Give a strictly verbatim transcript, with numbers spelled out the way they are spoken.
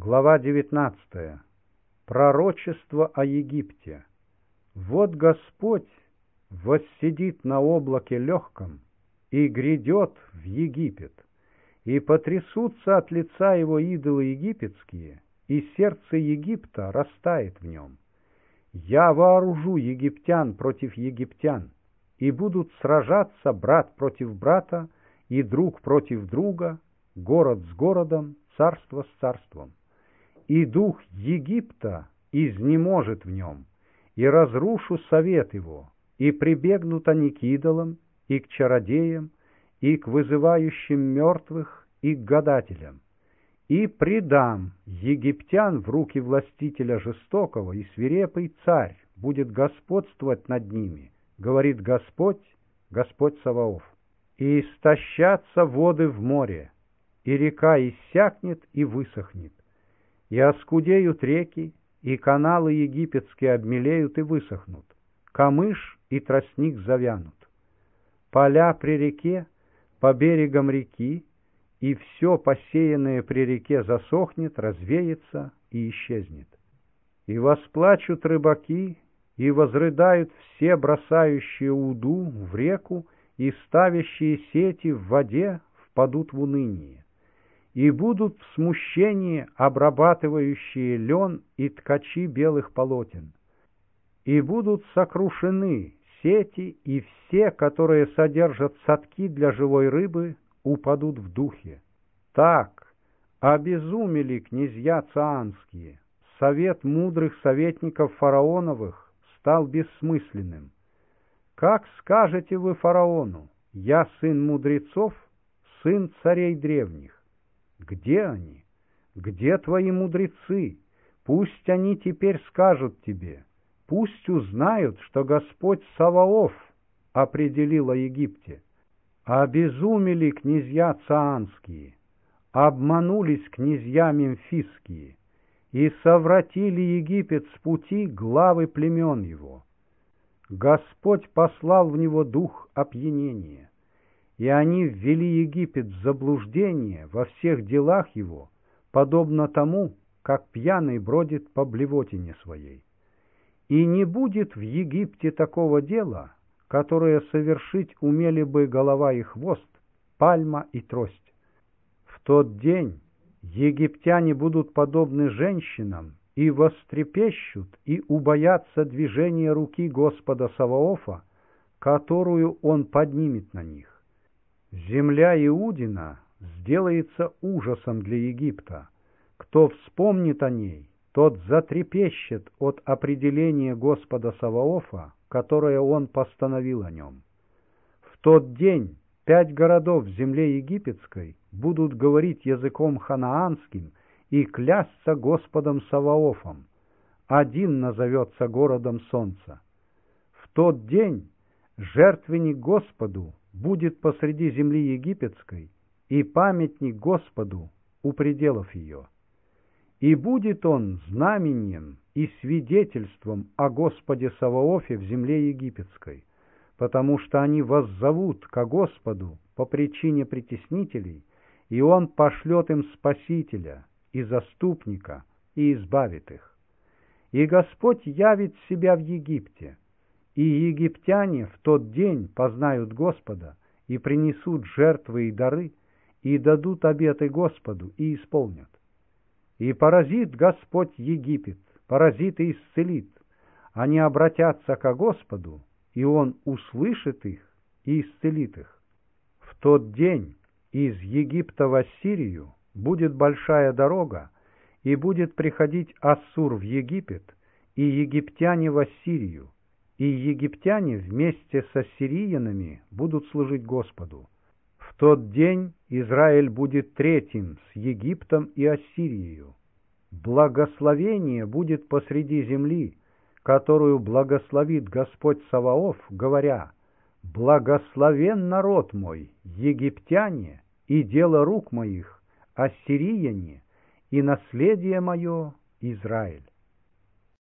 Глава девятнадцатая. Пророчество о Египте. Вот Господь воссидит на облаке легком и грядет в Египет, и потрясутся от лица его идолы египетские, и сердце Египта растает в нем. Я вооружу египтян против египтян, и будут сражаться брат против брата, и друг против друга, город с городом, царство с царством. И дух Египта изнеможет в нем, и разрушу совет его, и прибегнут они к идолам, и к чародеям, и к вызывающим мертвых, и к гадателям. И предам египтян в руки властителя жестокого, и свирепый царь будет господствовать над ними, говорит Господь, Господь Саваоф. И истощатся воды в море, и река иссякнет и высохнет, и оскудеют реки, и каналы египетские обмелеют и высохнут, камыш и тростник завянут. Поля при реке, по берегам реки, и все посеянное при реке засохнет, развеется и исчезнет. И восплачут рыбаки, и возрыдают все бросающие уду в реку, и ставящие сети в воде впадут в уныние. И будут в смущении обрабатывающие лен и ткачи белых полотен. И будут сокрушены сети, и все, которые содержат садки для живой рыбы, упадут в духе. Так обезумели князья цаанские, совет мудрых советников фараоновых стал бессмысленным. Как скажете вы фараону: «Я сын мудрецов, сын царей древних»? Где они? Где твои мудрецы? Пусть они теперь скажут тебе, пусть узнают, что Господь Саваоф определил о Египте. Обезумели князья цаанские, обманулись князья мемфисские, и совратили Египет с пути главы племен его. Господь послал в него дух опьянения, и они ввели Египет в заблуждение во всех делах его, подобно тому, как пьяный бродит по блевотине своей. И не будет в Египте такого дела, которое совершить умели бы голова и хвост, пальма и трость. В тот день египтяне будут подобны женщинам, и вострепещут, и убоятся движения руки Господа Саваофа, которую Он поднимет на них. Земля Иудина сделается ужасом для Египта. Кто вспомнит о ней, тот затрепещет от определения Господа Саваофа, которое Он постановил о нем. В тот день пять городов в земле египетской будут говорить языком ханаанским и клясться Господом Саваофом. Один назовется городом солнца. В тот день жертвенник Господу будет посреди земли египетской, и памятник Господу у пределов ее. И будет он знамением и свидетельством о Господе Саваофе в земле египетской, потому что они воззовут ко Господу по причине притеснителей, и Он пошлет им Спасителя и Заступника и избавит их. И Господь явит себя в Египте, и египтяне в тот день познают Господа и принесут жертвы и дары, и дадут обеты Господу и исполнят. И поразит Господь Египет, поразит и исцелит. Они обратятся ко Господу, и Он услышит их и исцелит их. В тот день из Египта в Ассирию будет большая дорога, и будет приходить Ассур в Египет, и египтяне в Ассирию, и египтяне вместе с ассириянами будут служить Господу. В тот день Израиль будет третьим с Египтом и Ассирией. Благословение будет посреди земли, которую благословит Господь Саваоф, говоря: «Благословен народ мой, египтяне, и дело рук моих, ассирияне, и наследие мое Израиль».